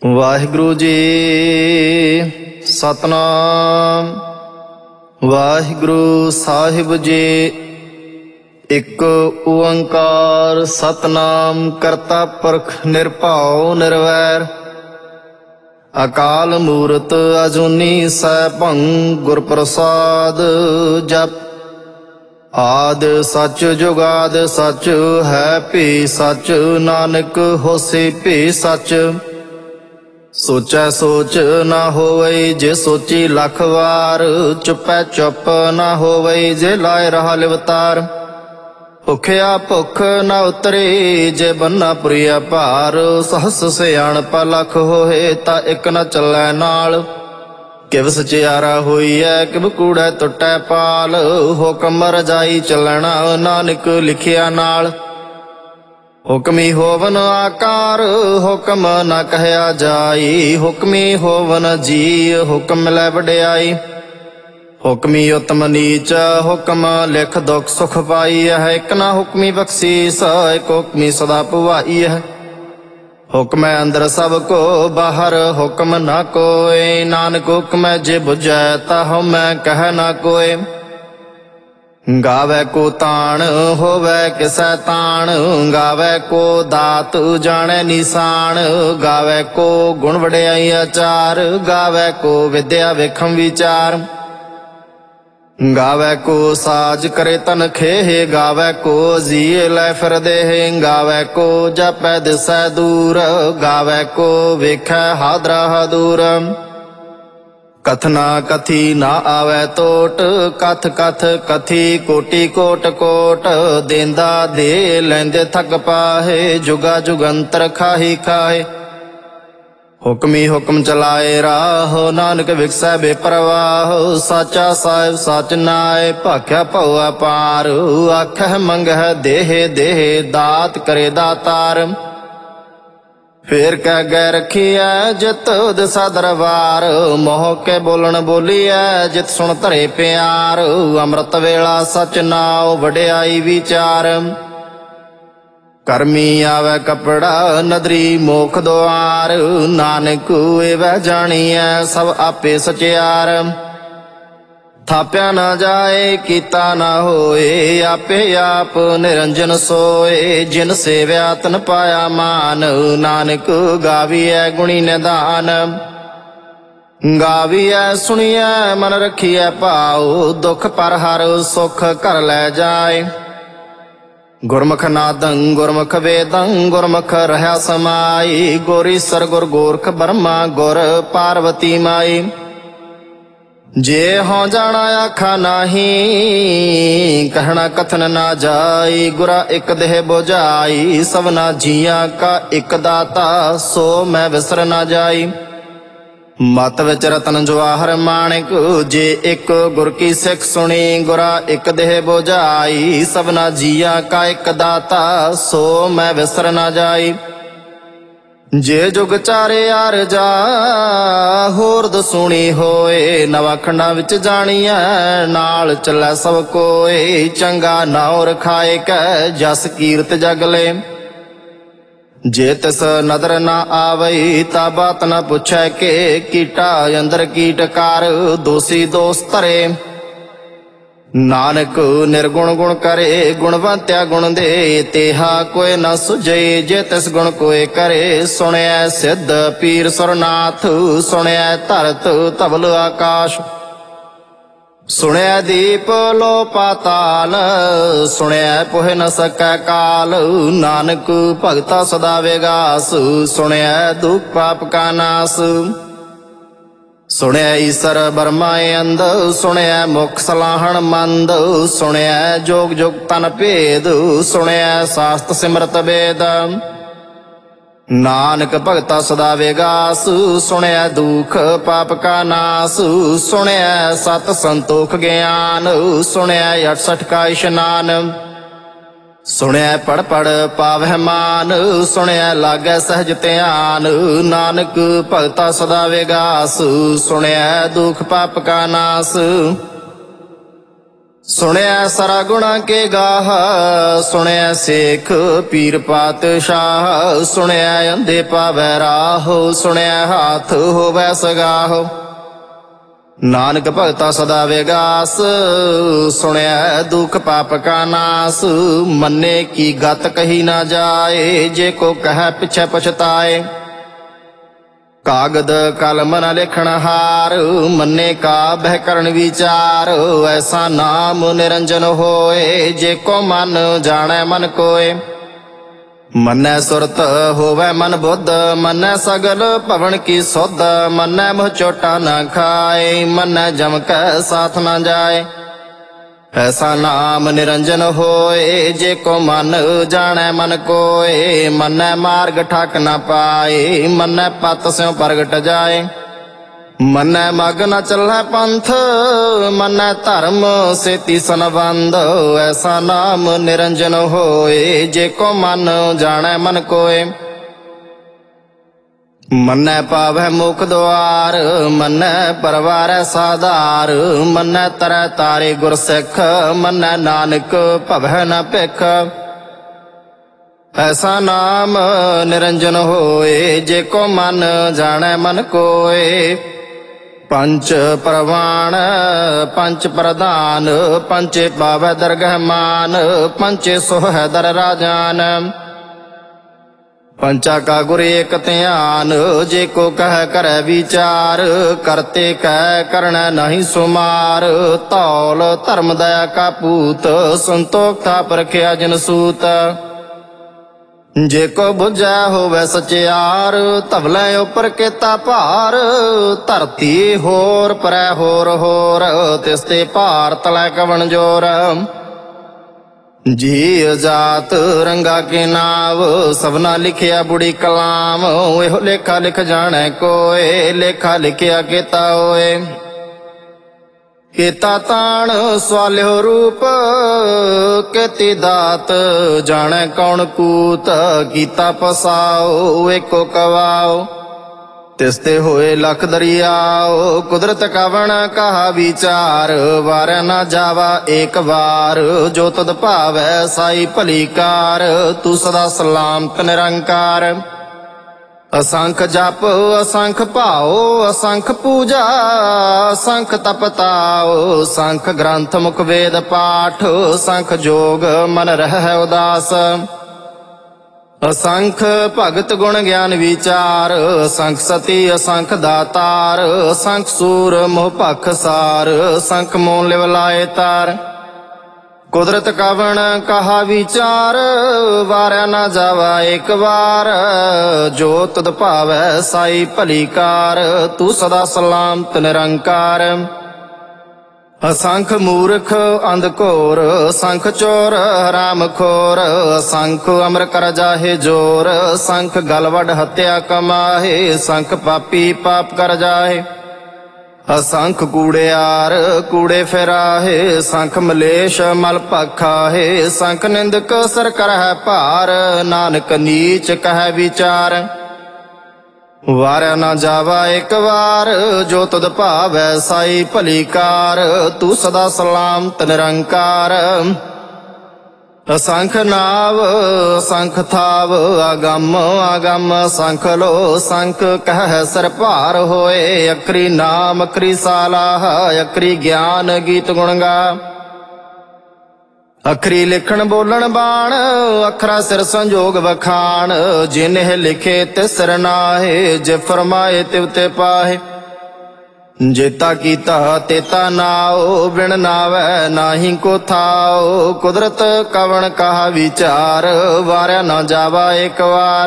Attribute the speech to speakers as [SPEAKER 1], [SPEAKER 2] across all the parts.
[SPEAKER 1] ਵਾਹਿਗੁਰੂ ਜੀ। ਸਤਨਾਮ ਵਾਹਿਗੁਰੂ ਸਾਹਿਬ ਜੀ। ਇੱਕ ਓੰਕਾਰ ਸਤਨਾਮ ਕਰਤਾ ਪੁਰਖ ਨਿਰਭਉ ਨਿਰਵੈਰ। ਅਕਾਲ ਮੂਰਤ ਅਜੂਨੀ ਸੈਭੰ ਗੁਰ ਪ੍ਰਸਾਦ ਜਪ। ਆਦਿ ਸਚ ਜੁਗਾਦ ਸਚ ਹੈ ਭੀ ਸਚ। ਨਾਨਕ ਹੋਸੀ ਭੀ ਸਚ। ਸੋਚੈ ਸੋਚ ਨਾ ਹੋਵਈ ਜੇ ਸੋਚੀ ਲੱਖ ਵਾਰ। ਚੁੱਪੈ ਚੁੱਪ ਨਾ ਹੋਵਈ ਜੇ ਲਾਇ ਰਹਾ ਲਿਵਤਾਰ। ਭੁਖਿਆ ਭੁੱਖ ਨਾ ਉਤਰੀ ਜੇ ਬੰਨਾ ਪੁਰੀਆ ਭਾਰ। ਸਹਸ ਸਿਆਣਪ ਲੱਖ ਹੋਏ ਤਾਂ ਇੱਕ ਨਾ ਚੱਲੈ ਨਾਲ। ਕਿਵ ਸਚਿਆਰਾ ਹੋਈਐ ਕਿਵ ਕੂੜੈ ਟੁੱਟੈ ਪਾਲ। ਹੁਕਮ ਰਜਾਈ ਚੱਲਣਾ ਨਾਨਕ ਲਿਖਿਆ ਨਾਲ। ਹੁਕਮੀ ਹੋਵਨ ਆਕਾਰ ਹੁਕਮ ਨਾ ਕਹਿਆ ਜਾਈ। ਹੁਕਮੀ ਹੋਵਨ ਜੀ ਹੁਕਮ ਲੈ ਵਡਿਆਈ। ਹੁਕਮੀ ਉਤਮ ਨੀਚ ਹੁਕਮ ਲਿਖ ਦੁਖ ਸੁਖ ਪਾਈ ਹੈ। ਇੱਕ ਨਾ ਹੁਕਮੀ ਬਖਸ਼ੀਸ ਇੱਕ ਹੁਕਮੀ ਸਦਾ ਭਵਾਈ ਹੈ। ਹੁਕਮੈ ਅੰਦਰ ਸਭ ਕੋ ਬਾਹਰ ਹੁਕਮ ਨਾ ਕੋਇ। ਨਾਨਕ ਹੁਕਮੈ ਜੇ ਬੁਝੈ ਤਾ ਹਉਮੈ ਕਹਿ ਨਾ ਕੋਇ। ਗਾਵੈ ਕੋ ਤਾਣ ਹੋਵੈ ਕਿਸੈ ਤਾਣ। ਗਾਵੈ ਕੋ ਦਾਤ ਜਾਣੈ ਨਿਸ਼ਾਨ। ਗਾਵੈ ਕੋ ਗੁਣ ਵਡਿਆਈ ਆਚਾਰ। ਗਾਵੈ ਕੋ ਵਿਦਿਆ ਵੇਖੰ ਵਿਚਾਰ। ਗਾਵੈ ਕੋ ਸਾਜ ਕਰੇ ਤਨ ਖੇਹ। ਗਾਵੈ ਕੋ ਜੀਅ ਲੈ ਫਿਰ ਦੇਹ। ਗਾਵੈ ਕੋ ਜਾਪੈ ਦਿਸੈ ਦੂਰ। ਗਾਵੈ ਕੋ ਵੇਖੈ ਹਾਦਰਾ ਹਾਦੂਰ। ਕਥਨਾ ਕਥੀ ਨਾ ਆਵੈ ਟੋਟ। ਕਥ ਕਥ ਕਥੀ ਕੋਟੀ ਕੋਟ ਕੋਟ। ਦੇਂਦਾ ਦੇ ਲੈਂਦੇ ਥਕ ਪਾਹੇ। ਜੁਗਾ ਜੁਗੰਤਰ ਖਾਹੀ ਖਾਹੇ। ਹੁਕਮੀ ਹੁਕਮ ਚਲਾਏ ਰਾਹ ਨਾਨਕ ਵਿਖਸੈ ਬੇਪਰਵਾਹ। ਸਾਚਾ ਸਾਹਿਬ ਸਚ ਨਾਇ ਭਾਖਿਆ ਭਉ ਅਪਾਰ। ਆਖਹਿ ਮੰਗਹਿ ਦੇਹ ਦੇਹ ਦਾਤ ਕਰੇ ਦਾਤਾਰ। ਫੇਰ ਕਹਿ ਗੈ ਰਖੀਐ ਜਿਤ ਦਿਸਾ ਦਰਬਾਰ। ਮੋਹ ਕੇ ਬੋਲਣ ਬੋਲੀਐ ਜਿਤ ਸੁਣ ਧਰੇ ਪਿਆਰ। ਅੰਮ੍ਰਿਤ ਵੇਲਾ ਸਚ ਨਾਉ ਵਡਿਆਈ ਵਿਚਾਰ। ਕਰਮੀ ਆਵੈ ਕਪੜਾ ਨਦਰੀ ਮੋਖ ਦੁਆਰ। ਨਾਨਕ ਏਵੈ ਜਾਣੀਐ ਸਭ ਆਪੇ ਸਚਿਆਰ। ਥਾਪਿਆ ਨਾ ਜਾਏ ਕੀਤਾ ਨਾ ਹੋਏ। ਆਪੇ ਆਪ ਨਿਰੰਜਨ ਸੋਏ। ਜਿਨ ਸੇਵਿਆ ਤਨ ਪਾਇਆ ਮਾਨ। ਨਾਨਕ ਗਾਵੀਐ ਗੁਣੀ ਨਿਧਾਨ। ਗਾਵੀਐ ਸੁਣੀਐ ਮਨ ਰਖੀਐ ਭਾਉ। ਦੁਖ ਪਰ ਹਰ ਸੁਖ ਘਰ ਲੈ ਜਾਏ। ਗੁਰਮੁਖ ਨਾਦੰ ਗੁਰਮੁਖ ਵੇਦੰ ਗੁਰਮੁਖ ਰਹਿਆ ਸਮਾਈ। ਗੁਰ ਈਸਰ ਗੁਰ ਗੋਰਖ ਬਰਮਾ ਗੁਰ ਪਾਰਵਤੀ ਮਾਈ। ਜੇ ਹਉ ਜਾਣਾ ਆਖਾ ਨਾਹੀ ਕਹਿਣਾ ਕਥਨ ਨਾ ਜਾਈ। ਗੁਰਾ ਇੱਕ ਦੇਹ ਬੁਝਾਈ ਸਭਨਾ ਜੀਆਂ ਕਾ ਇੱਕ ਦਾਤਾ। ਸੋ ਮੈਂ ਵਿਸਰ ਨਾ ਜਾਈ। ਮਤ ਵਿੱਚ ਰਤਨ ਜਵਾਹਰ ਮਾਣਿਕ ਜੇ ਇੱਕ ਗੁਰ ਕੀ ਸਿੱਖ ਸੁਣੀ। ਗੁਰਾ ਇੱਕ ਦੇਹ ਬੁਝਾਈ ਸਭਨਾ ਜੀਆਂ ਕਾ ਇੱਕ ਦਾਤਾ। ਸੋ ਮੈਂ ਵਿਸਰ ਨਾ ਜਾਈ। ਜੇ ਜੁਗ ਚਾਰੇ ਆਰਜਾ ਹੋਰ ਦਸੂਣੀ ਹੋਏ। ਨਵਾਂ ਖੰਡਾਂ ਵਿੱਚ ਜਾਣੀਐ ਨਾਲ ਚੱਲੈ ਸਭ ਕੋਏ। ਚੰਗਾ ਨਾਉ ਰਖਾਏ ਕੈ ਜਸ ਕੀਰਤ ਜਗ ਲੈ। ਜੇ ਤਿਸ ਨਦਰ ਨਾ ਆਵਈ ਤਾ ਬਾਤ ਨਾ ਪੁੱਛੈ ਕੇ। ਕੀਟਾ ਅੰਦਰ ਕੀਟਕਾਰ ਦੋਸੀ ਦੋਸ ਧਰੇ। ਨਾਨਕ ਨਿਰਗੁਣ ਗੁਣ ਕਰੇ ਗੁਣਵੰਤਿਆ ਗੁਣ ਦੇ। ਤੇਹਾ ਕੋਇ ਨਾ ਸੁਝੇ ਜੇ ਤਿਸ ਗੁਣ ਕੋਇ ਕਰੇ। ਸੁਣਿਐ ਸਿੱਧ ਪੀਰ ਸੁਰਨਾਥ ਸੁਣਿਐ ਧਰਤ ਧਵਲ ਆਕਾਸ਼। ਸੁਣਿਐ ਦੀਪ ਲੋ ਪਾਤਾਲ ਸੁਣਿਐ ਪੁਹਿ ਨ ਸਕੈ ਕਾਲ। ਨਾਨਕ ਭਗਤਾ ਸਦਾ ਵਿਗਾਸ ਸੁਣਿਐ ਦੁਖ ਪਾਪ ਕਾ ਨਾਸ। ਸੁਣਿਐ ਈਸਰ ਬਰਮਾਏ ਅੰਦ ਸੁਣਿਐ ਮੁਖ ਸਲਾਹਣ ਮੰਦ। ਸੁਣਿਐ ਜੋਗ ਜੁਗ ਤਨ ਭੇਦ ਸੁਣਿਐ ਸਾਸਤ ਸਿਮਰਤ ਵੇਦ। ਨਾਨਕ ਭਗਤਾ ਸਦਾ ਵਿਗਾਸ ਸੁਣਿਐ ਦੁਖ ਪਾਪ ਕਾ ਨਾਸ। ਸੁਣਿਐ ਸਤ ਸੰਤੋਖ ਗਿਆਨ ਸੁਣਿਐ 68 ਕਾ ਇਸ਼ਨਾਨ। ਸੁਣਿਐ ਪੜ ਪੜ ਪਾਵਹਿ ਮਾਨ ਸੁਣਿਐ ਲਾਗੈ ਸਹਿਜ ਧਿਆਨ। ਨਾਨਕ ਭਗਤਾ ਸਦਾ ਵਿਗਾਸ ਸੁਣਿਐ ਦੁਖ ਪਾਪ ਕਾ ਨਾਸ। ਸੁਣਿਐ ਸਤ ਸੰਤੋਖ ਗਿਆਨ ਸੁਣਿਐ 68 ਕਾ ਇਸ਼ਨਾਨ। ਸੁਣਿਐ ਪੜ ਪੜ ਪਾਵਹਿ ਮਾਨ ਸੁਣਿਐ ਲਾਗੈ ਸਹਿਜ ਧਿਆਨ। ਨਾਨਕ ਭਗਤਾ ਸਦਾ ਵਿਗਾਸ ਸੁਣਿਐ ਦੁਖ ਪਾਪ ਕਾ ਨਾਸ। ਸੁਣਿਐ ਸਤ ਸੰਤੋਖ ਗਿਆਨ ਸੁਣਿਐ ਸੁਣਿਆ ਸਰਾ ਗੁਣਾ ਕੇ ਗਾਹ, ਸੁਣਿਆ ਸੇਖ ਪੀਰ ਪਾਤਸ਼ਾਹ, ਸੁਣਿਆ ਅੰਧੇ ਪਾਵੈ ਰਾਹ, ਸੁਣਿਆ ਹਾਥ ਹੋਵੈ ਸਗਾਹ। ਨਾਨਕ ਭਗਤਾ ਸਦਾ ਵਿਗਾਸ, ਸੁਣਿਆ ਦੁਖ ਪਾਪ ਕਾ ਨਾਸ। ਮੰਨੇ ਕੀ ਗਤ ਕਹੀ ਨਾ ਜਾਏ, ਜੇ ਕੋ ਕਹਿ ਪਿਛੈ ਪਛਤਾਏ। ਕਾਗਦ ਕਲਮ ਨ ਲਿਖਣ ਹਾਰ, ਮੰਨੇ ਕਾ ਬਹਿ ਕਰਨ ਵਿਚਾਰ। ਐਸਾ ਨਾਮ ਨਿਰੰਜਨ ਹੋਏ, ਜੇ ਕੋ ਮਨ ਜਾਣੈ ਮਨ ਕੋਏ। ਮੰਨੈ ਸੁਰਤ ਹੋਵੈ ਮਨ ਬੁੱਧ, ਮੰਨੈ ਸਗਲ ਭਵਨ ਕੀ ਸੁਧ। ਮੰਨੈ ਮੁਹ ਚੋਟਾ ਨ ਖਾਏ, ਮੰਨੈ ਜਮ ਕੈ ਸਾਥ ਨ ਜਾਏ। ਐਸਾ ਨਾਮ ਨਿਰੰਜਨ ਹੋਏ, ਜੇ ਕੋ ਮਨ ਜਾਣੈ ਮਨ ਕੋਏ। ਮੰਨੈ ਮਾਰਗ ਠਾਕ ਨ ਪਾਏ, ਮੰਨੈ ਪਤ ਸਿਉ ਪ੍ਰਗਟ ਜਾਏ। ਮੰਨੈ ਮਗ ਨ ਚੱਲੈ ਪੰਥ, ਮੰਨੈ ਧਰਮ ਸੇਤੀ ਸੰਬੰਧ। ਐਸਾ ਨਾਮ ਨਿਰੰਜਨ ਹੋਏ, ਜੇ ਕੋ ਮਨ ਜਾਣੈ ਮਨ ਕੋਏ। ਮੰਨੈ ਪਾਵੈ ਮੁਖ ਦੁਆਰ, ਮੰਨੈ ਪਰਵਾਰੈ ਸਾਧਾਰ। ਮੰਨੈ ਤਰੈ ਤਾਰੇ ਗੁਰ ਸਿੱਖ, ਮੰਨੈ ਨਾਨਕ ਭਵੈ ਨ ਭਿਖ। ਐਸਾ ਨਾਮ ਨਿਰੰਜਨ ਹੋਏ, ਜੇ ਕੋ ਮਨ ਜਾਣੈ ਮਨ ਕੋਏ। ਪੰਚ ਪ੍ਰਵਾਣ ਪੰਚ ਪ੍ਰਧਾਨ, ਪੰਚੇ ਪਾਵੈ ਦਰਗਹਿ ਮਾਨ। ਪੰਚੇ ਸੋਹੈ ਦਰ ਰਾਜਾਨ, ਪੰਚਾ ਕਾ ਗੁਰ ਏਕ ਧਿਆਨ। ਜੇ ਕੋ ਕਹਿ ਕਰੈ ਵਿਚਾਰ, ਕਰਤੇ ਕਹਿ ਕਰਣੈ ਨਹੀਂ ਸੁਮਾਰ। ਧੌਲ ਧਰਮ ਦਇਆ ਕਾ ਪੂਤ, ਸੰਤੋਖ ਥਾ ਪਰਖਿਆ ਜਨ ਸੂਤ। ਜੇ ਕੋ ਬੁਝੈ ਹੋਵੈ ਸਚਿਆਰ, ਧਵਲੇ ਉਪਰ ਕੀਤਾ ਭਾਰ। ਧਰਤੀ ਹੋਰ ਪਰੈ ਹੋਰ ਹੋਰ, ਤਿਸ ਤੇ ਭਾਰ ਤਲੈ ਕਵਣ ਜੋਰ। ਜੀ ਜਾਤ ਰੰਗਾ ਕੇ ਨਾਵ, ਸਭਨਾ ਲਿਖਿਆ ਬੁੜੀ ਕਲਾਮ। ਇਹੋ ਲੇਖਾ ਲਿਖ ਜਾਣੈ ਕੋਏ, ਲੇਖਾ ਲਿਖਿਆ ਕੀਤਾ ਹੋਏ। ਕੀਤਾ ਤਾਣ ਸਵਾਲਿਓ ਰੂਪ, ਕੀਤੀ ਦਾਤ ਜਾਣੈ ਕੌਣ ਕੂਤ। ਕੀਤਾ ਪਸਾਓ ਏਕੋ ਕਵਾਓ, ਤਿਸ ਤੇ ਹੋਏ ਲਖ ਦਰਿਆਓ। ਕੁਦਰਤ ਕਵਣ ਕਹਾ ਵਿਚਾਰ, ਵਾਰੈ ਨਾ ਜਾਵਾ ਏਕ ਵਾਰ। ਜੋ ਤਦ ਭਾਵੈ ਸਾਈ ਭਲੀ ਕਾਰ, ਤੂੰ ਸਦਾ ਸਲਾਮਤ ਨਿਰੰਕਾਰ। ਅਸੰਖ ਜਪ ਅਸੰਖ ਭਾਓ, ਅਸੰਖ ਪੂਜਾ ਅਸੰਖ ਤਪਤਾਓ। ਸੰਖ ਗ੍ਰੰਥ ਮੁਖ ਵੇਦ ਪਾਠ, ਸੰਖ ਜੋਗ ਮਨ ਰਹਿ ਉਦਾਸ। ਅਸੰਖ ਭਗਤ ਗੁਣ ਗਿਆਨ ਵਿਚਾਰ, ਅਸੰਖ ਸਤੀ ਅਸੰਖ ਦਾਤਾਰ। ਅਸੰਖ ਸੂਰ ਮੋਹ ਭਖ ਸਾਰ, ਅਸੰਖ ਮੋਹ ਲਿਵ ਲਾਏ ਤਾਰ। ਕੁਦਰਤ ਕਵਣ ਕਹਾ ਵਿਚਾਰ, ਵਾਰਿਆ ਨਾ ਜਾਵਾ ਏਕ ਵਾਰ। ਜੋ ਤਦ ਭਾਵੈ ਸਾਈ ਭਲੀ ਕਾਰ, ਤੂੰ ਸਦਾ ਸਲਾਮਤ ਨਿਰੰਕਾਰ। ਅਸੰਖ ਮੂਰਖ ਅੰਧ ਘੋਰ, ਅਸੰਖ ਚੋਰ ਹਰਾਮ ਖੋਰ। ਅਸੰਖ ਅਮਰ ਕਰ ਜਾਹੇ ਜੋਰ, ਅਸੰਖ ਗਲ ਵੱਡ ਹੱਤਿਆ ਕਮਾਹੇ। ਅਸੰਖ ਪਾਪੀ ਪਾਪ ਕਰ ਜਾਹੇ, ਅਸੰਖ ਕੂੜਿਆਰ ਕੂੜੇ ਫਿਰਾਹੇ। ਸੰਖ ਮਲੇਸ਼ ਮਲ ਭਖਾਹੇ, ਸੰਖ ਨਿੰਦਕ ਸਰ ਕਰਹਿ ਭਾਰ। ਨਾਨਕ ਨੀਚ ਕਹਿ ਵਿਚਾਰ, ਵਾਰਿਆ ਨਾ ਜਾਵਾ ਏਕ ਵਾਰ। ਜੋ ਤਦ ਭਾਵੈ ਸਾਈ ਭਲੀ ਕਾਰ, ਤੂੰ ਸਦਾ ਸਲਾਮਤ ਨਿਰੰਕਾਰ। ਅਸੰਖ ਨਾਵ ਅਸੰਖ ਥਾਵ, ਅਗੰਮ ਅਗੰਮ ਸੰਖ ਲੋ। ਸੰਖ ਕਹਿ ਸਰ ਭਾਰ ਹੋਏ, ਅਖਰੀ ਨਾਮ ਅਖਰੀ ਸਾਲਾਹ। ਅਖਰੀ ਗਿਆਨ ਗੀਤ ਗੁਣ ਗਾ, ਅਖਰੀ ਲਿਖਣ ਬੋਲਣ ਬਾਣ। ਅਖਰਾ ਸਿਰ ਸੰਜੋਗ ਵਖਾਣ, ਜਿਨਿ ਲਿਖੇ ਤਿਸ ਸਿਰ ਨਾਹੇ। ਜੇ ਫਰਮਾਏ ਤਿਵ ਤੇ ਪਾਹੇ, ਜੇਤਾ ਕੀਤਾ ਤੇਤਾ ਨਾਓ। ਬਿਨ ਨਾਵੈ ਨਾਹੀ ਕੋ ਥਾਓ, ਕੁਦਰਤ ਕਵਣ ਕਹਾ ਵਿਚਾਰ। ਵਾਰਿਆ ਨਾ ਜਾਵਾ ਏਕ ਵਾਰ।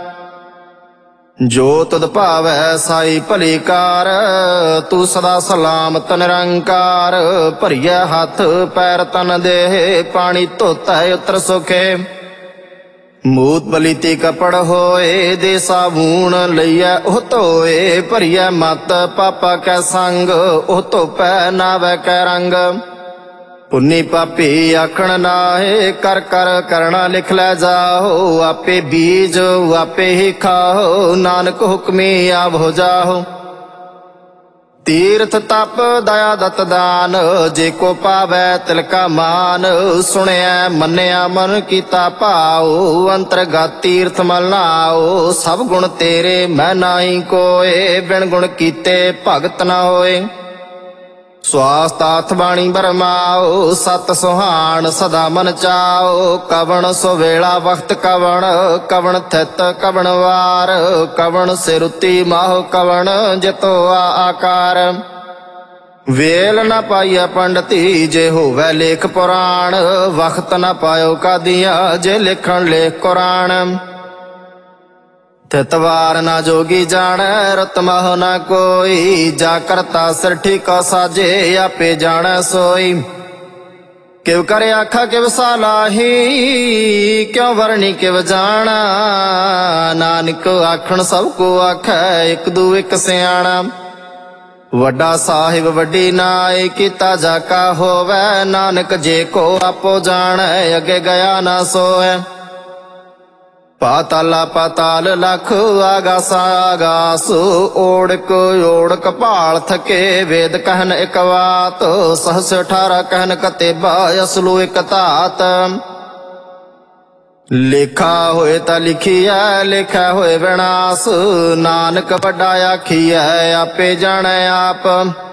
[SPEAKER 1] ਜੋ ਤਦ ਭਾਵੈ ਸਾਈ ਭਲੀ ਕਾਰ, ਤੂੰ ਸਦਾ ਸਲਾਮਤ ਨਿਰੰਕਾਰ। ਭਰੀਐ ਹੱਥ ਪੈਰ ਤਨ ਦੇਹ, ਪਾਣੀ ਧੋਤੈ ਉਤਰ ਸੁਖੇ। ਮੂਤ ਬਲੀਤੀ ਕਪੜ ਹੋਏ, ਦੇ ਸਾਬੂਣ ਲਈਐ ਉਹ ਧੋਏ। ਭਰੀਐ ਮਤ ਪਾਪਾ ਕੈ ਸੰਗ, ਉਹ ਧੋਪੈ ਨਾਵੈ ਕੈ ਰੰਗ। ਪੁੰਨੀ ਪਾਪੀ ਆਖਣ ਨਾਹੇ, ਕਰ ਕਰ ਕਰਣਾ ਲਿਖ ਲੈ ਜਾਓ। ਆਪੇ ਬੀਜ ਆਪੇ ਹੀ ਖਾਓ, ਨਾਨਕ ਹੁਕਮੀ ਆਵ ਹੋ ਜਾਓ। ਤੀਰਥ ਤਪ ਦਇਆ ਦਤ ਦਾਨ, ਜੇ ਕੋ ਪਾਵੈ ਤਿਲ ਕਾ ਮਾਨ। ਸੁਣਿਆ ਮੰਨਿਆ ਮਨ ਕੀਤਾ ਭਾਉ, ਅੰਤਰਗਤ ਤੀਰਥ ਮਲ ਨਾਉ। ਸਭ ਗੁਣ ਤੇਰੇ ਮੈਂ ਨਾਹੀ ਕੋਏ, ਬਿਨ ਗੁਣ ਕੀਤੇ ਭਗਤ ਨ ਹੋਏ। ਸਵਾਸ ਤਾਥ ਬਾਣੀ ਬਰਮਾਓ, ਸਤ ਸੁਹਾਣ ਸਦਾ ਮਨ ਚਾਓ। ਕਵਣ ਸੋ ਵੇਲਾ ਵਖਤ ਕਵਣ, ਕਵਣ ਥਿਤ ਕਵਣ ਵਾਰ। ਕਵਣ ਸਿਰੁਤੀ ਮਾਹੁ ਕਵਣ, ਜਿਤੋ ਆਕਾਰ। ਵੇਲ ਨ ਪਾਈਐ ਪੰਡਤੀ, ਜੇ ਹੋਵੈ ਲੇਖ ਪੁਰਾਣ। ਵਖਤ ਨ ਪਾਇਓ ਕਾਦੀਆਂ, ਜੇ ਲਿਖਣ ਲੇਖ ਕੁਰਾਨ। ਤਿਤਵਾਰ ਨਾ ਜੋਗੀ ਜਾਣੈ, ਰਤ ਮਹੁ ਨਾ ਕੋਈ। ਜਾ ਕਰਤਾ ਸਿਰ ਠੀਕੋ ਸਾਜੇ, ਆਪੇ ਜਾਣੈ ਸੋਈ। ਕਿਵ ਕਰ ਆਖਾ ਕਿਵ ਸਾਲਾਹੀ, ਕਿਉ ਵਰਣੀ ਕਿਵ ਜਾਣਾ। ਨਾਨਕ ਆਖਣ ਸਭ ਕੋ ਆਖੈ, ਇਕ ਦੂ ਇਕ ਸਿਆਣਾ। ਵੱਡਾ ਸਾਹਿਬ ਵੱਡੀ ਨਾਏ, ਕੀਤਾ ਜਾ ਕਾ ਹੋਵੈ। ਨਾਨਕ ਜੇ ਕੋ ਆਪੋ ਜਾਣੈ, ਅੱਗੇ ਗਿਆ ਨਾ ਸੋਐ। ਪਾਤਾਲਾ ਪਾਤਾਲ ਲਖ, ਆਗਾਸ ਆਗਾਸ। ਓੜਕ ਓੜਕ ਭਾਲ ਥਕੇ, ਵੇਦ ਕਹਿਨ ਇਕ ਵਾਤ। ਸਹਸ 18 ਕਹਿਨ ਕਤੇਬਾ, ਅਸਲੂ ਇਕ ਧਾਤ। ਲੇਖਾ ਹੋਏ ਤਾਂ ਲਿਖੀਐ, ਲੇਖਾ ਹੋਏ ਵਿਨਾਸ਼। ਨਾਨਕ ਵੱਡਾ ਆਖੀਐ, ਆਪੇ ਜਾਣੈ ਆਪ।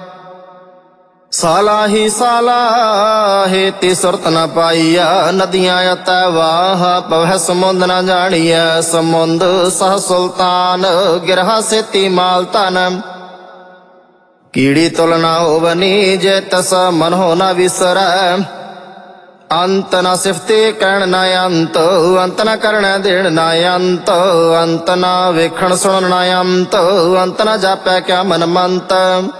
[SPEAKER 1] ਸਾਲਾਹੀ ਸਾਲਾਹੇ ਤੀ ਸੁਰਤ ਨ ਪਾਈਆ। ਨਦੀਆਂ ਅਤੈ ਵਾਹ, ਪਵਹਿ ਸਮੁੰਦ ਨ ਜਾਣੀਐ। ਸਮੁੰਦ ਸਹ ਸੁਲਤਾਨ, ਗਿਰਹਾ ਸੇਤੀ ਮਾਲ ਧਨ। ਕੀੜੀ ਤੁਲ ਨ ਹੋਵਨੀ, ਜੇ ਤਸ ਮਨ ਹੋ ਨ ਵਿਸਰੈ। ਅੰਤ ਨ ਸਿਫਤੇ ਕਹਿਣ ਨ ਅੰਤ, ਅੰਤ ਨ ਕਰਣੈ ਦੇਣ ਨ ਅੰਤ। ਅੰਤ ਨ ਵੇਖਣ ਸੁਣਨ ਨ ਅੰਤ, ਅੰਤ ਨ ਜਾਪੈ ਕਿਆ ਮਨ ਮੰਤ।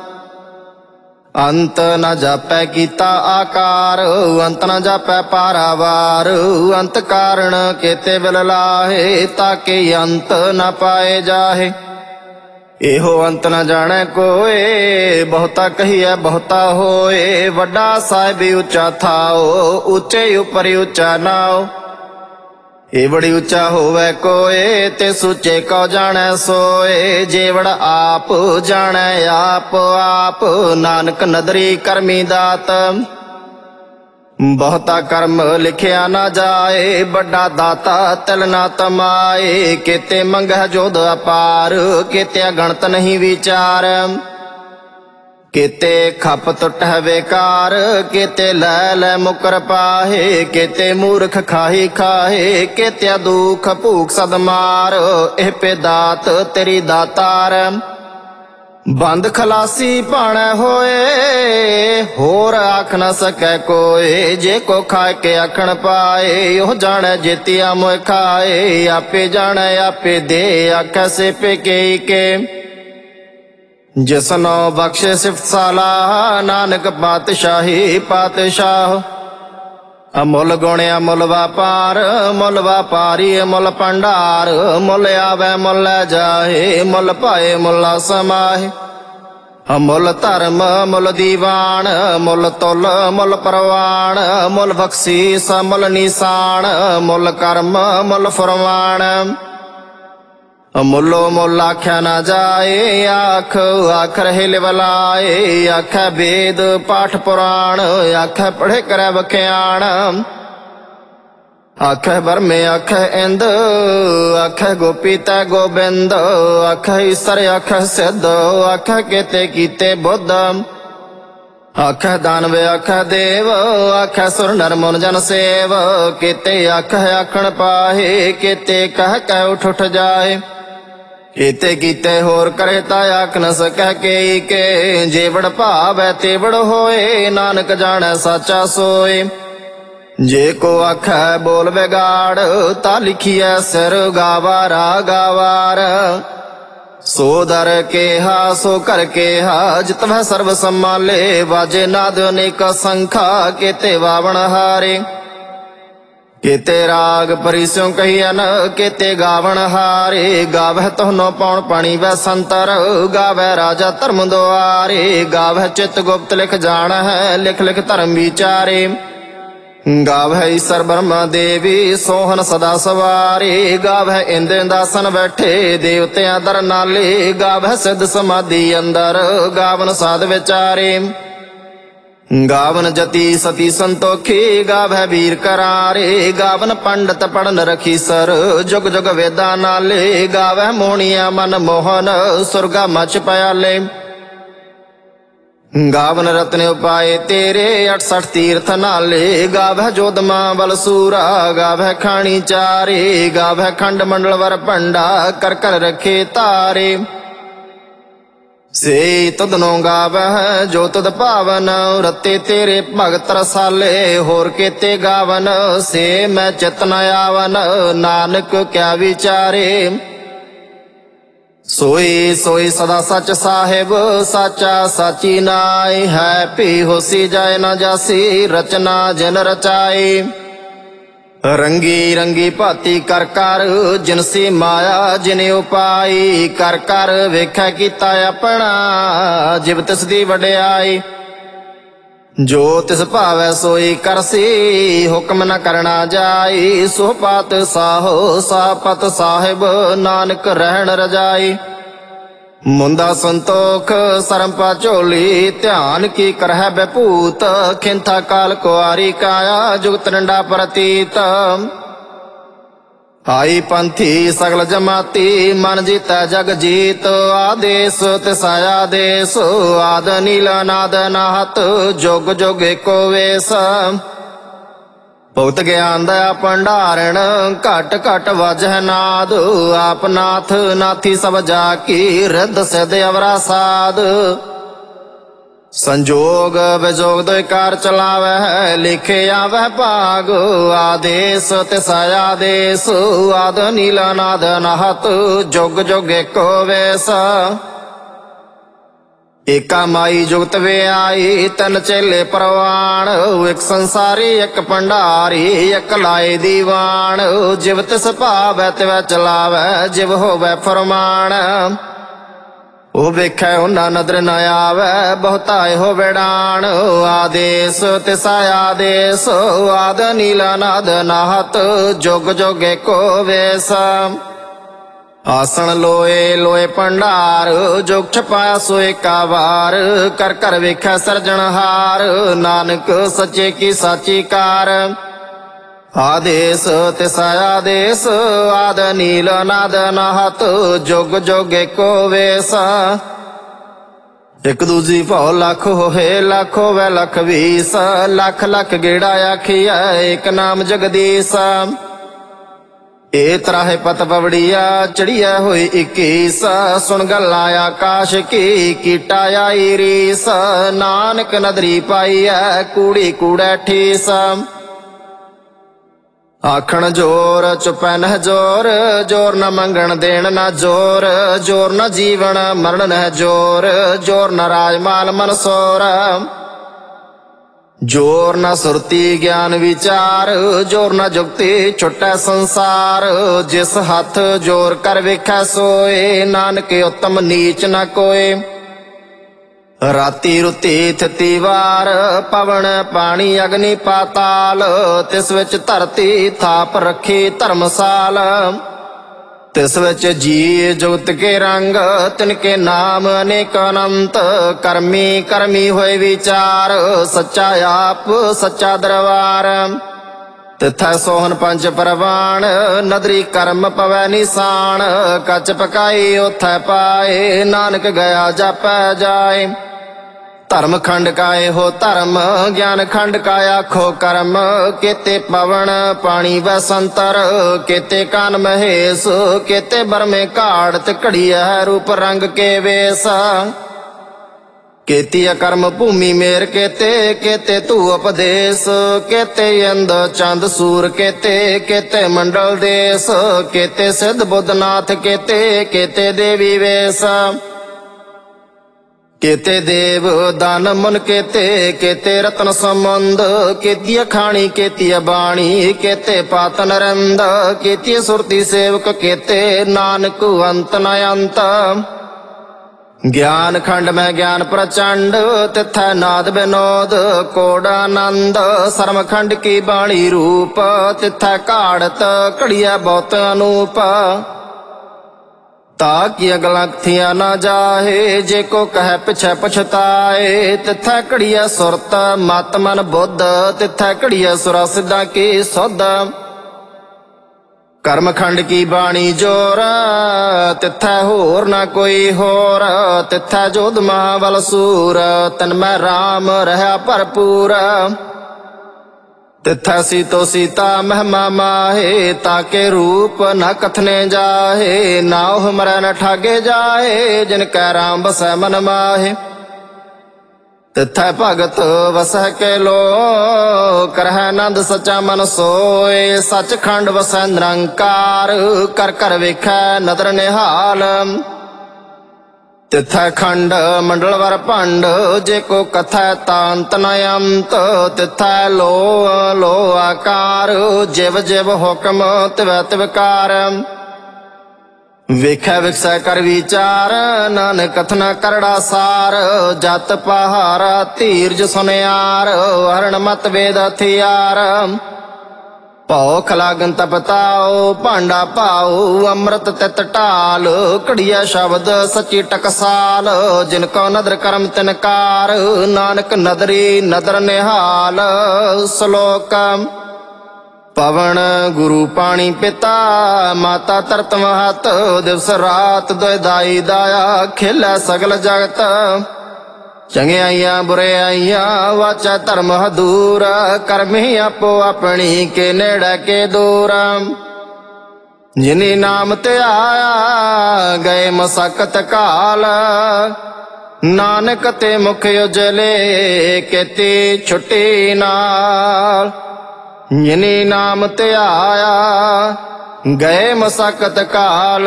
[SPEAKER 1] ਅੰਤ ਨ ਜਾਪੈ ਕੀਤਾ ਆਕਾਰ, ਅੰਤ ਨ ਜਾਪੈ ਪਾਰਾਵਾਰ। ਅੰਤ ਕਾਰਣ ਕੇਤੇ ਬਿਲ ਲਾਹੇ, ਤਾਕੇ ਅੰਤ ਨ ਪਾਏ ਜਾਹੇ। ਇਹੋ ਅੰਤ ਨ ਜਾਣੈ ਕੋਏ, ਬਹੁਤਾ ਕਹੀਐ ਬਹੁਤਾ ਹੋਏ। ਵੱਡਾ ਸਾਹਿਬ ਉੱਚਾ ਥਾਓ, ਉੱਚੇ ਉਪਰ ਉੱਚਾ ਨਾਉ। ਇਹ ਬੜੀ ਉੱਚਾ ਹੋਵੈ ਕੋਏ, ਤੇ ਸੁਚੇ ਕਉ ਜਾਣੈ ਸੋਏ। ਜੇਵੜ ਆਪ ਜਾਣੈ ਆਪ ਆਪ, ਨਾਨਕ ਨਦਰੀ ਕਰਮੀ ਦਾਤ। ਬਹੁਤਾ ਕਰਮ ਲਿਖਿਆ ਨਾ ਜਾਏ, ਵੱਡਾ ਦਾਤਾ ਤਿਲ ਨਾ ਤਮਾਏ। ਕੇਤੇ ਮੰਗਹਿ ਜੋਧ ਅਪਾਰ, ਕੇਤੇ ਅਗਣਤ ਨਹੀਂ ਵਿਚਾਰ। ਕੇਤੇ ਖਪ ਟੁੱਟਹਿ ਬੇਕਾਰ, ਕੇਤੇ ਲੈ ਲੈ ਮੁਕਰ ਪਾਹੇ। ਕੇਤੇ ਮੂਰਖ ਖਾਹੀ ਖਾਹੇ, ਕੇਤਿਆ ਦੁਖ ਭੂਖ ਸਦ ਮਾਰ। ਇਹ ਪੇ ਦਾਤ ਤੇਰੀ ਦਾਤਾਰ। ਬੰਦ ਖਲਾਸੀ ਭਾਣੈ ਹੋਏ, ਹੋਰ ਆਖ ਨ ਸਕੈ ਕੋਏ। ਜੇ ਕੋ ਖਾਇ ਕੇ ਆਖਣ ਪਾਏ, ਉਹ ਜਾਣੈ ਜੇਤੀਆ ਮੋਇ ਖਾਏ। ਆਪੇ ਜਾਣੈ ਆਪੇ ਦੇ, ਆਖੈ ਸੇ ਪੇ ਕੇ ਕੇ। ਜਿਸਨੋ ਬਖਸ਼ੇ ਸਿਫਤ ਸਾਲਾ, ਨਾਨਕ ਪਾਤਸ਼ਾਹੀ ਪਾਤਸ਼ਾਹ। ਅਮੁੱਲ ਗੁਣ ਅਮੁੱਲ ਵਾਪਾਰ, ਮੁੱਲ ਵਾਪਾਰੀ ਮੁੱਲ ਭੰਡਾਰ। ਮੁੱਲ ਆਵੈ ਮੁੱਲ ਲੈ ਜਾਏ, ਮੁੱਲ ਪਾਏ ਮੁੱਲਾ ਸਮਾਏ। ਮੁੱਲ ਧਰਮ ਮੁੱਲ ਦੀਵਾਨ, ਮੁੱਲ ਤੁਲ ਮੁੱਲ ਪ੍ਰਵਾਨ। ਮੁੱਲ ਬਖਸ਼ੀਸ ਮੁੱਲ ਨਿਸ਼ਾਨ, ਮੁੱਲ ਕਰਮ ਮੁੱਲ ਫਰਮਾਨ। ਮੁੱਲੋ ਮੁੱਲ ਆਖਿਆ ਨਾ ਜਾਏ, ਆਖ ਆਖ ਰਹੇ ਲਿਵਲਾਏ। ਆਖੈ ਵੇਦ ਪਾਠ ਪੁਰਾਣ, ਆਖੈ ਪੜ੍ਹੇ ਕਰੈ ਵਖਿਆਣ। ਆਖੈ ਬਰਮੇ ਆਖੈ ਇੰਦ, ਆਖੈ ਗੋਪੀ ਤੈ ਗੋਬਿੰਦ। ਆਖੈ ਈਸਰ ਆਖੈ ਸਿੱਧ, ਆਖੈ ਕੇਤੇ ਕੀਤੇ ਬੁੱਧ। ਆਖੈ ਦਾਨਵ ਆਖੈ ਦੇਵ, ਆਖੈ ਸੁਰ ਨਰ ਮਨ ਜਨ ਸੇਵ। ਕੇਤੇ ਆਖੈ ਆਖਣ ਪਾਹੇ, ਕੇਤੇ ਕਹਿ ਕਹਿ ਉਠ ਉਠ ਜਾਏ। ਕੇਤੇ ਕੀਤੇ ਹੋਰ ਕਰੇ ਤਾ ਆਖ ਨ ਸਕੈ ਕੇ ਕੇ। ਜੇਵੜ ਭਾਵੈ ਤੇਵੜ ਹੋਏ, ਨਾਨਕ ਜਾਣੈ ਸਾਚਾ ਸੋਏ। ਜੇ ਕੋ ਆਖੈ ਬੋਲ ਵਿਗਾੜ, ਤਾ ਲਿਖੀਐ ਸਿਰ ਗਾਵਾਰਾ ਗਾਵਾਰ। ਸੋ ਦਰ ਕੇਹਾ ਸੋ ਕਰ ਕੇਹਾ, ਜਿਤਵੈ ਸਰਬ ਸੰਮਾਲੇ। ਵਾਜੇ ਨਾਦ ਅਨੇਕ ਸੰਖਾ, ਕੇਤੇ ਵਾਵਣ ਹਾਰੇ। ਕੇਤੇ ਰਾਗ ਪਰਿਸਿਉ ਕਹੀਐਨ, ਕੇਤੇ ਗਾਵਣ ਹਾਰੇ। ਗਾਵਹਿ ਤੋਹਨੋ ਪੌਣ ਪਾਣੀ ਵੈ ਸੰਤਰ, ਗਾਵਹਿ ਰਾਜਾ ਧਰਮ ਦੁਆਰੇ। ਗਾਵਹਿ ਚਿਤ ਗੁਪਤ ਲਿਖ ਜਾਣਹਿ, ਲਿਖ ਲਿਖ ਧਰਮ ਵਿਚਾਰੇ। ਗਾਵੈ ਈਸਰ ਬ੍ਰਹਮਾ ਦੇਵੀ ਸੋਹਨ ਸਦਾ ਸਵਾਰੀ। ਗਾਵੈ ਇੰਦਰ ਦਾਸਨ ਬੈਠੇ ਦੇਵਤਿਆਂ ਦਰ ਨਾਲੇ। ਗਾਵੈ ਸਿੱਧ ਸਮਾਧੀ ਅੰਦਰ ਗਾਵਨ ਸਾਧ ਵਿਚਾਰੇ। ਗਾਵਨ ਜਤੀ ਸਤੀ ਸੰਤੋਖੀ ਗਾਵੈ ਵੀਰ ਕਰਾਰੇ। ਗਾਵਨ ਪੰਡਤ ਪੜਨ ਰਖੀਸਰ ਜੁਗ ਜੁਗ ਵੇਦਾਂ ਨਾਲੇ। ਗਾਵੈ ਮੋਹਣੀਆਂ ਮਨ ਮੋਹਨ ਸੁਰਗਾ ਮਚ ਪਿਆਲੇ। ਗਾਵਨ ਰਤਨ ਉਪਾਏ ਤੇਰੇ 68 ਤੀਰਥ ਨਾਲੇ। ਗਾਵੈ ਜੋਧਮਾ ਬਲ ਸੂਰਾ ਗਾਵੈ ਖਾਣੀ ਚਾਰੇ। ਗਾਵੈ ਖੰਡ ਮੰਡਲ ਵਰ ਭੰਡਾ ਕਰ ਕਰ ਰਖੇ ਤਾਰੇ। ਸੇ ਤੁਧਨੋਂ ਗਾਵੈ ਜੋ ਤੁਧ ਭਾਵਨ ਰਤੇ ਤੇਰੇ ਭਗਤ ਰਸਾਲੇ। ਹੋਰ ਕੇਤੇ ਗਾਵਨ ਸੇ ਮੈਂ ਚਿਤ ਨ ਆਵਨ ਨਾਨਕ ਕਿਆ ਵਿਚਾਰੇ। ਸੋਈ ਸੋਈ ਸਦਾ ਸੱਚ ਸਾਹਿਬ ਸਾਚਾ ਸਾਚੀ ਨਾਇ। ਹੈ ਭੀ ਹੋਸੀ ਜਾਏ ਨਾ ਜਾਸੀ ਰਚਨਾ ਜਿਨ ਰਚਾਈ। ਰੰਗੀ ਰੰਗੀ ਭਾਤੀ ਕਰ ਕਰ ਜਿਨਸੀ ਮਾਇਆ ਜਿਨ ਉਪਾਈ। ਕਰ ਕਰ ਵੇਖੈ ਕੀਤਾ ਆਪਣਾ ਜਿਵ ਤਿਸ ਦੀ ਵਡਿਆਈ। ਜੋ ਤਿਸ ਭਾਵੈ ਸੋਈ ਕਰਸੀ ਹੁਕਮ ਨ ਕਰਨਾ ਜਾਈ। ਸੋ ਪਾਤ ਸਾਹੋ ਸਾਪਤ ਸਾਹਿਬ ਨਾਨਕ ਰਹਿਣ ਰਜਾਈ। ਮੁੰਦਾ ਸੰਤੋਖ ਸਰਮ ਪਾ ਝੋਲੀ ਧਿਆਨ ਕੀ ਕਰਹਿ ਬੈਭੂਤ। ਖਿੰਥਾ ਕਾਲ ਕੁਆਰੀ ਕਾਇਆ ਜੁਗਤ ਨੰਡਾ ਪ੍ਰਤੀਤ। ਆਈ ਪੰਥੀ ਸਗਲ ਜਮਾਤੀ ਮਨ ਜੀਤੈ ਜਗ ਜੀਤ। ਆਦੇਸ ਤਿਸ ਆਦੇਸ ਆਦ ਨੀਲ ਨਾਦ ਨਾਹਤ ਜੁਗ ਜੁਗ ਏਕੋ ਵੇਸ। ਭਗਤ ਗਿਆਨ ਦਇਆ ਭੰਡਾਰਣ ਘਟ ਘਟ ਵਜਹਿ ਨਾਦ। ਆਪ ਨਾਥ ਨਾਥੀ ਸਭ ਜਾ ਕੀ ਰਿੱਧ ਸਿਧ ਅਵਰਾ ਸਾਧ। ਸੰਜੋਗ ਵਿਜੋਗ ਦੋਇ ਕਾਰ ਚਲਾਵੈ ਲਿਖੇ ਆਵੈ ਭਾਗ। ਆਦੇਸ ਤਿਸ ਆਦੇਸ ਆਦ ਨੀਲ ਨਾਦ ਨਾਹਤ ਜੁਗ ਜੁਗ ਏਕੋ ਵੇਸ। ਏਕਾ ਮਾਈ ਜੁਗਤ ਵਿਆਈ ਤਨ ਚੇਲੇ ਪ੍ਰਵਾਣ। ਇੱਕ ਸੰਸਾਰੀ ਇੱਕ ਭੰਡਾਰੀ ਇੱਕ ਲਾਏ ਦੀਵਾਨ। ਜਿਵ ਤਿਸ ਭਾਵੈ ਤਿਵੈ ਚਲਾਵੈ ਜਿਵ ਹੋਵੈ ਫਰਮਾਨ। ਉਹ ਵੇਖੈ ਉਹਨਾਂ ਨਦਰ ਨ ਆਵੈ ਬਹੁਤਾ ਇਹੋ ਵਿਡਾਣ। ਆਦੇਸ ਤਿਸ ਆਦੇਸ ਆਦ ਨੀਲ ਨਾਦ ਨਾਹਤ ਜੁਗ ਜੁਗ ਏਕੋ ਵੇਸ। ਆਸਣ ਲੋਏ ਲੋਏ ਭੰਡਾਰ ਜੁਗ ਛਪਾਇਆ ਸੋ ਏਕਾ ਵਾਰ। ਕਰ ਕਰ ਵੇਖੈ ਸਰਜਣਹਾਰ ਨਾਨਕ ਸੱਚੇ ਕੀ ਸਾਚੀ ਕਾਰ। ਆਦੇਸ ਤਿਸ ਆਦੇਸ ਆਦ ਨੀਲ ਨਾਦ ਨਾਹਤ ਜੁਗ ਜੁਗ ਏਕੋ ਵੇਸ। ਇੱਕ ਦੂਜੀ ਭਉ ਲੱਖ ਹੋਏ ਲੱਖ ਹੋਵੇ ਲੱਖ ਵੀਸ। ਲੱਖ ਲੱਖ ਗੇੜਾ ਆਖੀਐ ਇੱਕ ਨਾਮ ਜਗਦੀਸ਼। ਏ ਤਰਾਹੇ ਪਤ ਪਵੜੀਆ ਚੜੀਐ ਹੋਈ 21। ਸੁਣ ਗੱਲਾਂ ਆਕਾਸ਼ ਕੀ ਕੀਟਾ ਆਈ ਰੀਸ। ਨਾਨਕ ਨਦਰੀ ਪਾਈਐ ਕੂੜੀ ਕੂੜੈ ਠੀਸ। ਆਖਣ ਜੋਰ ਚੁਪੈ ਨਹਿ ਜੋਰ ਜੋਰ ਨ ਮੰਗਣ ਦੇਣ ਨਾ ਜੋਰ। ਜੋਰ ਨ ਜੀਵਨ ਮਰਨ ਨਹਿ ਜੋਰ ਜੋਰ ਨ ਰਾਜ ਮਾਲ ਮਨਸੋਰ। ਜੋਰ ਨ ਸੁਰਤੀ ਗਿਆਨ ਵਿਚਾਰ ਜੋਰ ਨ ਜੁਗਤੀ ਛੁਟੈ ਸੰਸਾਰ। ਜਿਸ ਹੱਥ ਜੋਰ ਕਰ ਵੇਖੈ ਸੋਏ ਨਾਨਕ ਉਤਮ ਨੀਚ ਨ ਕੋਏ। ਰਾਤੀ ਰੁਤੀ ਥਿਤੀ ਵਾਰ ਪਵਨ ਪਾਣੀ ਅਗਨੀ ਪਾਤਾਲ। ਤਿਸ ਵਿੱਚ ਧਰਤੀ ਥਾਪ ਰੱਖੀ ਧਰਮਸਾਲ। ਤਿਸ ਵਿੱਚ ਜੀ ਜੁਗਤ ਕੇ ਰੰਗ ਤਿਨਕੇ ਨਾਮ ਅਨੇਕ ਅਨੰਤ। ਕਰਮੀ ਕਰਮੀ ਹੋਏ ਵਿਚਾਰ ਸੱਚਾ ਆਪ ਸੱਚਾ ਦਰਬਾਰ। ਤਿਥੈ ਸੋਹਨ ਪੰਜ ਪ੍ਰਵਾਨ ਨਦਰੀ ਕਰਮ ਪਵੈ ਨਿਸ਼ਾਨ। ਕੱਚ ਪਕਾਈ ਉਥੈ ਪਾਏ ਨਾਨਕ ਗਿਆ ਜਾਪੈ ਜਾਏ। ਧਰਮ ਖੰਡ ਕਾਏ ਹੋ ਧਰਮ ਗਿਆਨ ਖੰਡ ਕਾ ਆਖੋ ਕਰਮ। ਕੇਤੇ ਪਵਨ ਪਾਣੀ ਬਸੰਤਰ ਕੇਤੇ ਕਾਨ ਮਹੇਸ਼। ਕੇਤੇ ਬਰਮੇ ਘਾੜਤ ਘੜੀਐ ਰੂਪ ਰੰਗ ਕੇ ਵੇਸ। ਕੇਤੀ ਅਕਰਮ ਭੂਮੀ ਮੇਰ ਕੇਤੇ ਕੇਤੇ ਧੂ ਉਪਦੇਸ। ਕੇਤੇ ਇੰਦ ਚੰਦ ਸੂਰ ਕੇਤੇ ਕੇਤੇ ਮੰਡਲ ਦੇਸ। ਕੇਤੇ ਸਿੱਧ ਬੁੱਧਨਾਥ ਕੇਤੇ ਕੇਤੇ ਦੇਵੀ ਵੇਸ। ਕੇਤੇ ਦੇਵ ਦਾਨ ਮਨ ਕੇਤੇ ਕੇਤੇ ਰਤਨ ਸੰਬੰਧ। ਕੇਤੀ ਖਾਣੀ ਕੇਤੀ ਬਾਣੀ ਕੇਤੇ ਪਾਤ ਨਰੰਦ। ਕੇਤੀ ਸੁਰਤੀ ਸੇਵਕ ਕੇਤੇ ਨਾਨਕ ਅੰਤ ਨ ਅੰਤ। ਗਿਆਨ ਖੰਡ ਮੈਂ ਗਿਆਨ ਪ੍ਰਚੰਡ, ਤਿਥੈ ਨਾਦ ਬਿਨੋਦ ਕੋੜ ਆਨੰਦ। ਸਰਮ ਖੰਡ ਕੀ ਬਾਣੀ ਰੂਪ, ਤਿਥੈ ਘਾੜਤ ਘੜੀਐ ਬਹੁਤ ਅਨੂਪ। ਤਾਕਿ ਅਗਲਕ ਥੀਆ ਨਾ ਜਾਹੇ, ਜੇ ਕੋ ਕਹਿ ਪਿਛੈ ਪਛਤਾਏ। ਤਿਥੈ ਘੜੀਐ ਸੁਰਤ ਮਤ ਮਨ ਬੁੱਧ, ਤਿਥੈ ਘੜੀਐ ਸੁਰਾ ਸਿੱਧਾ ਕੀ ਸੁਧ। ਕਰਮ ਖੰਡ ਕੀ ਬਾਣੀ ਜੋਰ, ਤਿਥੈ ਹੋਰ ਨਾ ਕੋਈ ਹੋਰ। ਤਿਥੈ ਜੋਧ ਮਹਾਬਲ ਸੂਰ, ਤਨ ਮੈਂ ਰਾਮ ਰਹਾ ਭਰਪੂਰ। ਤਿਥੈ ਸੀਤੋ ਸੀਤਾ ਮਹਿਮਾ ਮਾਹੇ, ਤਾਕੇ ਰੂਪ ਨ ਕਥਨੇ ਜਾਹੇ। ਨਾਉ ਮਰੈ ਨ ਠਾਗੇ ਜਾਹੇ, ਜਿਨ ਕੈ ਰਾਮ ਬਸੈ ਮਨ ਮਾਹੇ। ਤਿਥੈ ਭਗਤ ਵਸਹਿ ਕੇ ਲੋ, ਕਰਹਿ ਆਨੰਦ ਸਚਾ ਮਨ ਸੋਏ। ਸੱਚਖੰਡ ਵਸੈ ਨਿਰੰਕਾਰ, ਕਰ ਕਰ ਵੇਖੈ ਨਦਰ ਨਿਹਾਲ। ਤਿਥੈ ਖੰਡ ਮੰਡਲ ਵਰ ਭੰਡ, ਜੇ ਕੋ ਕਥੈ ਤਾਂ ਅੰਤ ਨ ਅੰਤ। ਤਿਥੈ ਲੋ ਲੋ ਆਕਾਰ, ਜਿਵ ਜਿਵ ਹੁਕਮ ਤਿਵੈ ਤਿਵਕਾਰ। ਵੇਖੈ ਵਿਖਸੈ ਕਰ ਵਿਚਾਰ, ਨਾਨਕ ਕਥਨਾ ਕਰੜਾ ਸਾਰ। ਜਤ ਪਹਾਰਾ ਧੀਰਜ ਸੁਨਿਆਰ, ਹਰਣ ਮਤ ਵੇਦ ਹਥਿਆਰ। ਭਉ ਲਾਗਨ ਤਪਤਾਓ, ਭਾਂਡਾ ਪਾਓ ਅੰਮ੍ਰਿਤ ਤਿਤ ਢਾਲ। ਘੜੀਐ ਸ਼ਬਦ ਸੱਚੀ ਟਕਸਾਲ, ਜਿਨ ਕੋ ਨਦਰ ਕਰਮ ਤਿਨਕਾਰ। ਨਾਨਕ ਨਦਰੀ ਨਦਰ ਨਿਹਾਲ। ਸ਼ਲੋਕ। ਪਵਨ ਗੁਰੂ ਪਾਣੀ ਪਿਤਾ, ਮਾਤਾ ਧਰਤ ਮਹਤ। ਦਿਵਸ ਰਾਤ ਦੁਇ ਦਾਈ ਦਾਇਆ, ਖੇਲੈ ਸਗਲ ਜਗਤ। ਚੰਗਿਆਈਆਂ ਬੁਰਿਆਈਆਂ ਵਾਚਾ ਧਰਮ ਹਦੂਰ। ਕਰਮੀ ਆਪੋ ਆਪਣੀ ਕੇ ਨੇੜੇ ਕੇ ਦੂਰ। ਜਿਨੀ ਨਾਮ ਤੇ ਆਇਆ, ਗਏ ਮਸਕਤ ਕਾਲ। ਨਾਨਕ ਤੇ ਮੁਖ ਉਜਲੇ, ਕੀਤੀ ਛੁੱਟੀ ਨਾਲ। ਜਿਨੀ ਨਾਮ ਤੇ ਆਇਆ, ਗਏ ਮਸਕਤ ਕਾਲ।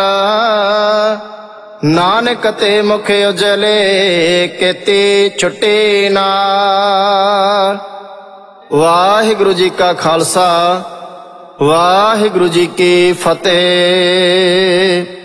[SPEAKER 1] ਨਾਨਕ ਤੇ ਮੁਖ ਉਜਲੇ, ਕੀਤੀ ਛੁੱਟੀ ਨਾਲ। ਵਾਹਿਗੁਰੂ ਜੀ ਕਾ ਖਾਲਸਾ, ਵਾਹਿਗੁਰੂ ਜੀ ਕੀ ਫਤਿਹ।